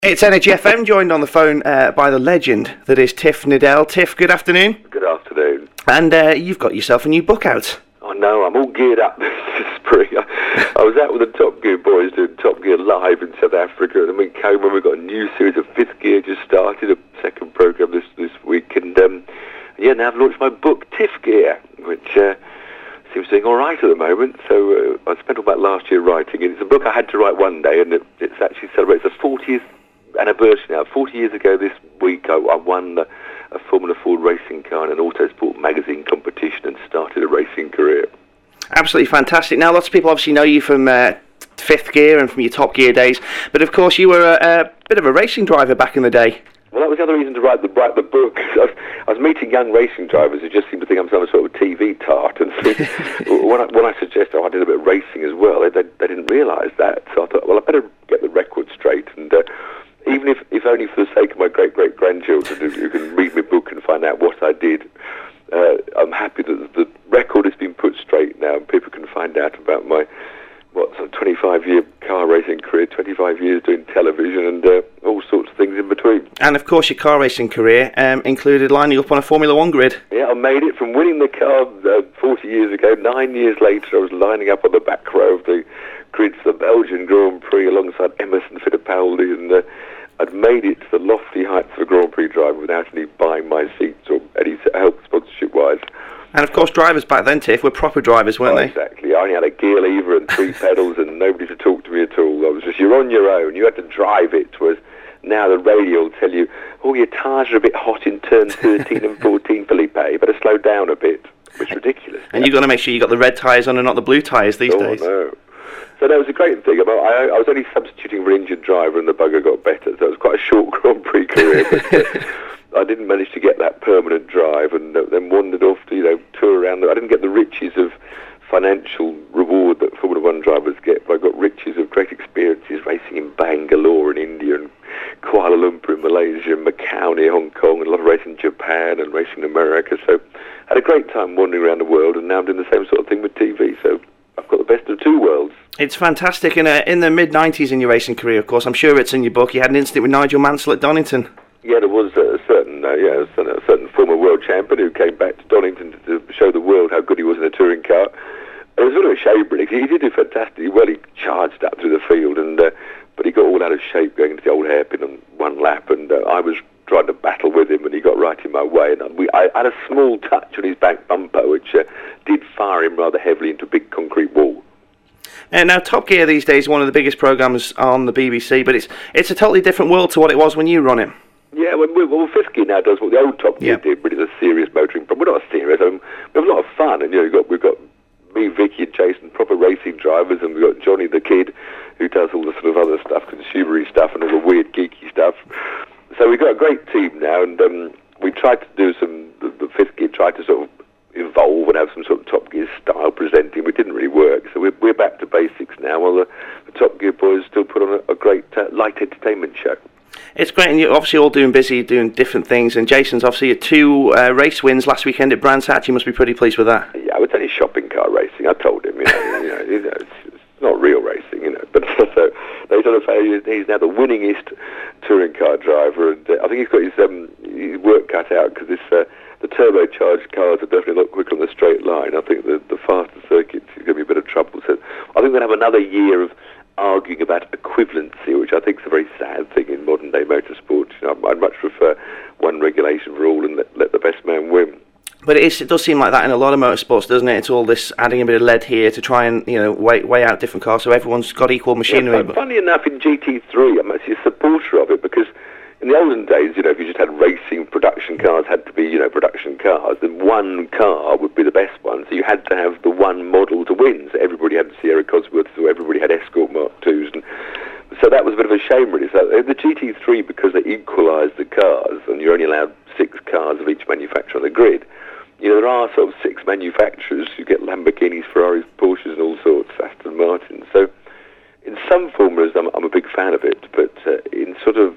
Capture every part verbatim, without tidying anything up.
It's Energy F M, joined on the phone uh, by the legend that is Tiff Needell. Tiff, good afternoon. Good afternoon. And uh, you've got yourself a new book out. I know, I'm all geared up this spring. I, I was out with the Top Gear boys doing Top Gear Live in South Africa, and then we came when we got a new series of Fifth Gear just started, a second programme this, this week, and um, yeah, now I've launched my book, Tiff Gear, which uh, seems doing all right at the moment. So uh, I spent all that last year writing it. It's a book I had to write one day, and it it's actually celebrates the fortieth anniversary now. forty years ago this week, I, I won the, a Formula Ford racing car in an Autosport magazine competition and started a racing career. Absolutely fantastic. Now, lots of people obviously know you from uh, Fifth Gear and from your Top Gear days, but of course you were a, a bit of a racing driver back in the day. Well, that was the other reason to write the, write the book. I was, I was meeting young racing drivers who just seemed to think I'm some sort of T V tart. And so when, I, when I suggested oh, I did a bit of racing as well, they, they, they didn't realise that. So I thought, well, I better get the record straight. And uh, even if, if only for the sake of my great-great-grandchildren who, who can read my book and find out what I did, uh, I'm happy that the record has been put straight now and people can find out about my what sort of twenty-five year car racing career, twenty-five years doing television and uh, all sorts of things in between. And of course your car racing career um, included lining up on a Formula One grid. Yeah, I made it from winning the car uh, forty years ago. Nine years later I was lining up on the back row of the grid for the Belgian Grand Prix alongside Emerson Fittipaldi, and uh, I'd made it to the lofty heights of a Grand Prix driver without any buying my seats or any help sponsorship-wise. And of course drivers back then, Tiff, were proper drivers, weren't oh, they? Exactly. I only had a gear lever and three pedals and nobody to talk to me at all. I was just, you're on your own. You had to drive it. Whereas now the radio will tell you, oh, your tyres are a bit hot in turn thirteen and fourteen, Felipe. Better slow down a bit. It's ridiculous. And yeah. You've got to make sure you got the red tyres on and not the blue tyres these oh, days. No. So that was a great thing. I, I, I was only substituting for an injured driver and the bugger got better. So it was quite a short Grand Prix career. But, uh, I didn't manage to get that permanent drive and uh, then wandered off to, you know, tour around. The, I didn't get the riches of financial reward that Formula One drivers get, but I got riches of great experiences racing in Bangalore in India and Kuala Lumpur in Malaysia, Macau near Hong Kong, and a lot of racing in Japan and racing in America. So I had a great time wandering around the world, and now I'm doing the same sort of thing with T V. So I've got the best of two worlds. It's fantastic. And uh, in the mid nineties in your racing career, of course, I'm sure it's in your book, you had an incident with Nigel Mansell at Donington. Yeah, there was a certain, uh, yeah, a certain, a certain former world champion who came back to Donington to, to show the world how good he was in a touring car. It was sort of a shame, really, because he did do fantastically well. He charged up through the field, and uh, but he got all out of shape going into the old hairpin on one lap, and uh, I was trying to battle with him, and he got right in my way, and we, I had a small touch on his back bumper, which uh, did fire him rather heavily into a big concrete wall. Uh, now, Top Gear these days is one of the biggest programmes on the B B C, but it's it's a totally different world to what it was when you run it. Yeah, well, well Fifth Gear now does what the old Top Gear yeah. did, but it's a serious motoring program. We're not serious. I mean, we have a lot of fun, and you know, we've got we've got me, Vicky, and Jason, proper racing drivers, and we've got Johnny the Kid, who does all the sort of other stuff, consumery stuff, and all the weird geeky stuff. So we've got a great team now, and um, we tried to do some. The, the Fifth Gear tried to sort of evolve and have some sort of Top Gear style presenting, but it didn't really work. So we're we're back to basics now. While the, the Top Gear boys still put on a, a great uh, light entertainment show. It's great, and you're obviously all doing busy, doing different things, and Jason's obviously had two uh, race wins last weekend at Brands Hatch. You must be pretty pleased with that. Yeah, I would tell you shopping car racing. I told him, you know, you know, you know it's, it's not real racing, you know. But so they sort of say he's now the winningest touring car driver, and uh, I think he's got his, um, his work cut out because this uh, the turbocharged cars are definitely a lot quicker on the straight line. I think the, the faster circuits is going to be a bit of trouble. So I think we're going to have another year of arguing about equivalency, which I think is a very sad thing in modern-day motorsport. You know, I'd much prefer one regulation for all and let, let the best man win. But it, is, it does seem like that in a lot of motorsports, doesn't it? It's all this adding a bit of lead here to try and, you know, weigh, weigh out different cars so everyone's got equal machinery. Yeah, but funny enough, in G T three, I'm actually a supporter of it because in the olden days, you know, if you just had racing, production cars had to be, you know, production cars, then one car would be the best one. So you had to have the one model to win. So everybody had the Sierra Cosworths, or everybody had Escort Mark twos. And so that was a bit of a shame, really. So the G T three, because they equalised the cars, and you're only allowed six cars of each manufacturer on the grid, you know, there are sort of six manufacturers. You get Lamborghinis, Ferraris, Porsches, and all sorts, Aston Martins. So in some formulas, I'm, I'm a big fan of it, but uh, in sort of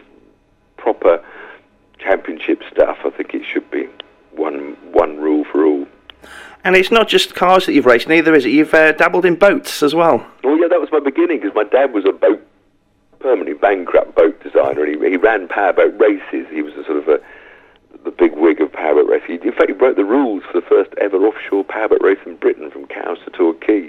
proper championship stuff, I think it should be one one rule for all. And it's not just cars that you've raced, neither is it? You've uh, dabbled in boats as well. Oh yeah, that was my beginning, because my dad was a boat, permanently bankrupt boat designer. designer, and he, he ran powerboat races. He was a sort of a the big wig of powerboat racing. In fact, he broke the rules for the first ever offshore powerboat race in Britain from Cowes to Torquay.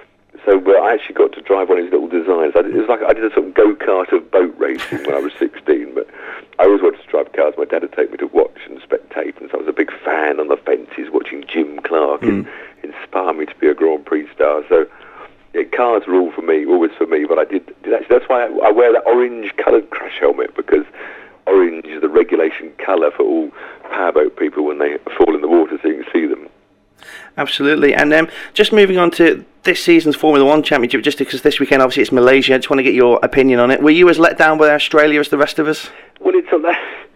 So uh, I actually got to drive one of his little designs. I did, it was like I did a sort of go-kart of boat racing when I was sixteen, but I always wanted to drive cars. My dad would take me to watch and spectate, and so I was a big fan on the fences watching Jim Clark mm. and inspire me to be a Grand Prix star. So yeah, cars were all for me, always for me, but I did, did actually, that's why I, I wear that orange-coloured crash helmet, because orange is the regulation colour for all powerboat people when they fall in the water, so you can see them. Absolutely. And um, just moving on to this season's Formula One Championship, just because this weekend obviously it's Malaysia, I just want to get your opinion on it. Were you as let down by Australia as the rest of us? Well, it's on that.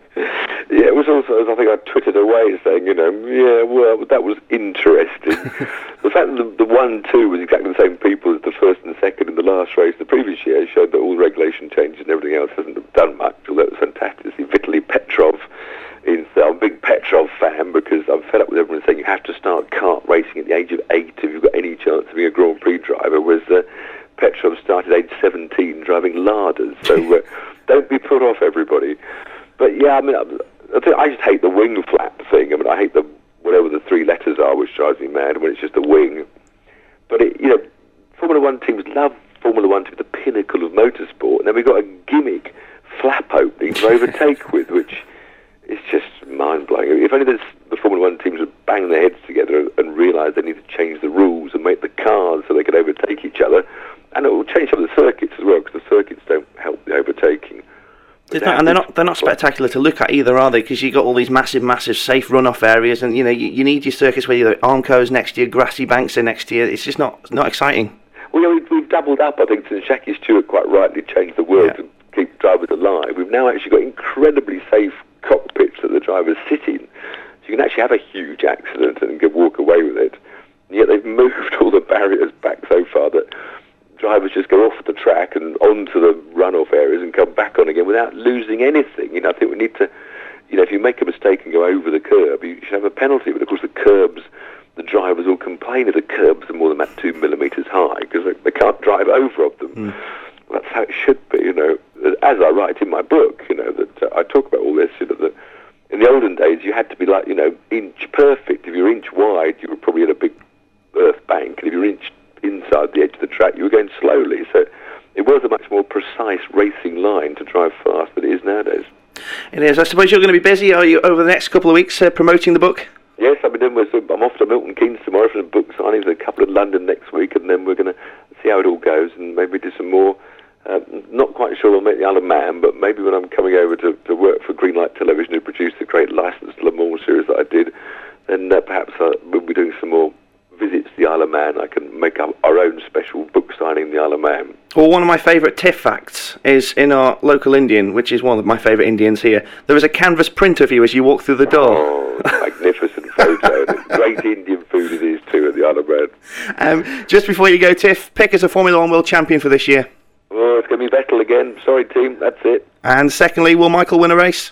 Yeah, it was also, I think I twittered away saying, you know, yeah, well, that was interesting. The fact that the, the one two was exactly the same people as the first and the second in the last race the previous year showed that all the regulation changes and everything else hasn't done much, although it was fantastic to see Vitaly Petrov. In, so I'm a big Petrov fan because I'm fed up with everyone saying you have to start kart racing at the age of eight if you've got any chance of being a Grand Prix driver, whereas uh, Petrov started age seventeen driving larders. So uh, don't be put off, everybody. But yeah, I mean, I, I just hate the wing flap thing. I mean, I hate the whatever the three letters are, which drives me mad when it's just a wing. But it, you know, Formula One teams love Formula One to be the pinnacle of motorsport, and then we've got a gimmick flap opening to overtake with, which is just mind-blowing. If only the Formula One teams would bang their heads together and realise they need to change the rules and make the cars so they can overtake each other, and it will change some of the circuits as well, because the circuits don't help the overtaking. Not, and they're not they're not spectacular to look at either, are they? Because you've got all these massive, massive safe runoff areas, and you know you, you need your circuits where your Armco's next to you, grassy banks are next to you. It's just not not exciting. Well, yeah, we've, we've doubled up, I think, since Jackie Stewart quite rightly changed the world yeah. to keep drivers alive. We've now actually got incredibly safe cockpits that the drivers sit in, so you can actually have a huge accident and get, walk away with it. And yet they've moved all the barriers back so far that drivers just go off the track and onto the runoff areas and come back on again without losing anything. You know, I think we need to, you know, if you make a mistake and go over the curb, you should have a penalty. But of course, the curbs, the drivers will complain if the curbs are more than about two millimetres high because they, they can't drive over of them. Mm. Well, that's how it should be, you know. As I write in my book, you know, that uh, I talk about all this, you know, that in the olden days you had to be like, you know, inch perfect. If you were inch wide, you were probably in a big earth bank, and if you were inch inside the edge of the track, you were going slowly. So it was a much more precise racing line to drive fast than it is nowadays. It is. I suppose you're going to be busy, are you, over the next couple of weeks uh, promoting the book? Yes, I've been doing with, I'm off to Milton Keynes tomorrow for the book signings, a couple in London next week, and then we're going to see how it all goes and maybe do some more. Uh, not quite sure I'll make the Isle of Man, but maybe when I'm coming over to, to work for Greenlight Television, who produced the great Licensed Le Mans series that I did, then uh, perhaps uh, we'll be doing some more visits to the Isle of Man. I can make up our own special book signing in the Isle of Man. Well, one of my favourite TIFF facts is in our local Indian, which is one of my favourite Indians here. There was a canvas print of you as you walk through the door. Oh, magnificent photo. Great Indian food it is too at the Isle of Man. Um, just before you go, Tiff, pick as a Formula One World Champion for this year. Oh, it's going to be Vettel again. Sorry, team, that's it. And secondly, will Michael win a race?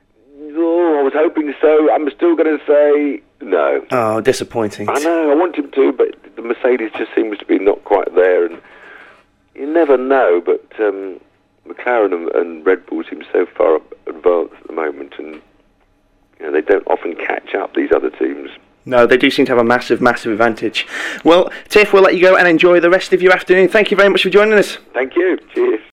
Oh, I was hoping so. I'm still going to say no. Oh, disappointing. I know, I want him to, but the Mercedes just seems to be not quite there, and you never know, but um, McLaren and, and Red Bull seem so far advanced at the moment, and you know, they don't often catch up, these other teams. No, they do seem to have a massive, massive advantage. Well, Tiff, we'll let you go and enjoy the rest of your afternoon. Thank you very much for joining us. Thank you. Cheers.